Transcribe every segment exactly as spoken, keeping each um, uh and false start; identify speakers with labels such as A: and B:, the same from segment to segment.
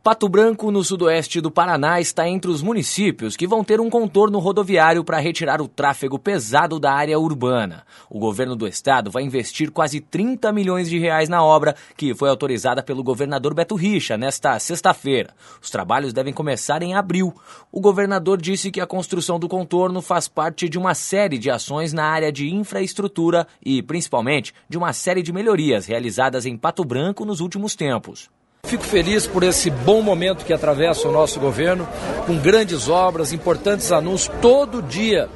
A: Pato Branco, no sudoeste do Paraná, está entre os municípios que vão ter um contorno rodoviário para retirar o tráfego pesado da área urbana. O governo do estado vai investir quase trinta milhões de reais na obra, que foi autorizada pelo governador Beto Richa nesta sexta-feira. Os trabalhos devem começar em abril. O governador disse que a construção do contorno faz parte de uma série de ações na área de infraestrutura e, principalmente, de uma série de melhorias realizadas em Pato Branco nos últimos tempos.
B: Fico feliz por esse bom momento que atravessa o nosso governo, com grandes obras, importantes anúncios, todo dia,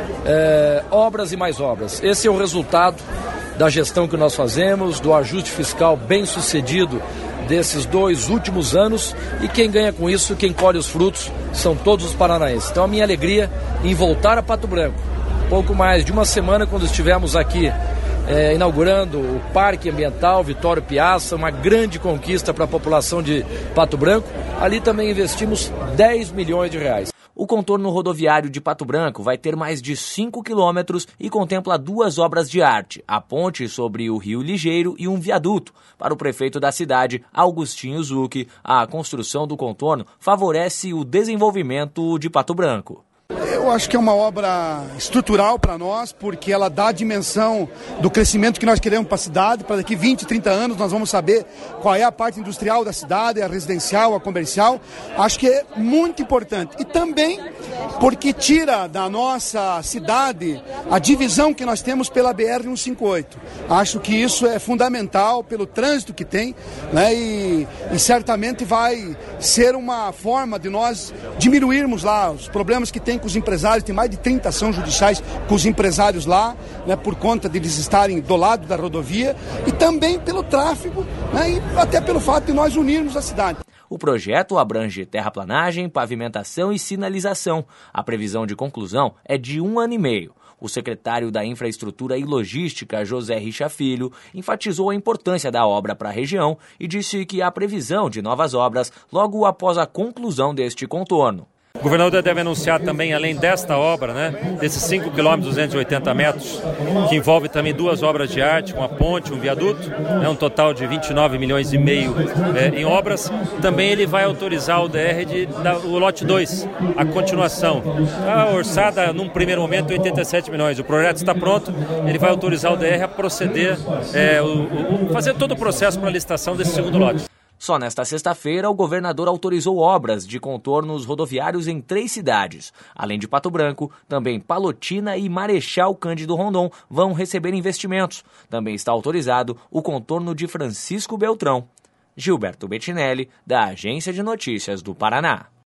B: é, obras e mais obras. Esse é o resultado da gestão que nós fazemos, do ajuste fiscal bem sucedido desses dois últimos anos, e quem ganha com isso, quem colhe os frutos, são todos os paranaenses. Então a minha alegria em voltar a Pato Branco, pouco mais de uma semana quando estivemos aqui É, inaugurando o Parque Ambiental Vitório Piazza, uma grande conquista para a população de Pato Branco. Ali também investimos dez milhões de reais.
A: O contorno rodoviário de Pato Branco vai ter mais de cinco quilômetros e contempla duas obras de arte, a ponte sobre o Rio Ligeiro e um viaduto. Para o prefeito da cidade, Augustinho Zucchi, a construção do contorno favorece o desenvolvimento de Pato Branco.
C: Eu acho que é uma obra estrutural para nós, porque ela dá a dimensão do crescimento que nós queremos para a cidade. Para daqui vinte, trinta anos nós vamos saber qual é a parte industrial da cidade, a residencial, a comercial. Acho que é muito importante. E também porque tira da nossa cidade a divisão que nós temos pela B R cento e cinquenta e oito. Acho que isso é fundamental pelo trânsito que tem, né? e, e certamente vai ser uma forma de nós diminuirmos lá os problemas que tem com os empresários. Tem mais de trinta ações judiciais com os empresários lá, né, por conta de eles estarem do lado da rodovia, e também pelo tráfego, né, e até pelo fato de nós unirmos a cidade.
A: O projeto abrange terraplanagem, pavimentação e sinalização. A previsão de conclusão é de um ano e meio. O secretário da Infraestrutura e Logística, José Richa Filho, enfatizou a importância da obra para a região e disse que há previsão de novas obras logo após a conclusão deste contorno.
D: O governador deve anunciar também, além desta obra, né, desses cinco quilômetros e duzentos e oitenta metros, que envolve também duas obras de arte, com a ponte, um viaduto, né, um total de vinte e nove milhões e meio é, em obras. Também ele vai autorizar o D R de da, o lote dois, a continuação. A orçada, num primeiro momento, oitenta e sete milhões. O projeto está pronto, ele vai autorizar o D R a proceder, é, o, o, fazer todo o processo para a licitação desse segundo lote.
A: Só nesta sexta-feira, o governador autorizou obras de contornos rodoviários em três cidades. Além de Pato Branco, também Palotina e Marechal Cândido Rondon vão receber investimentos. Também está autorizado o contorno de Francisco Beltrão. Gilberto Bettinelli, da Agência de Notícias do Paraná.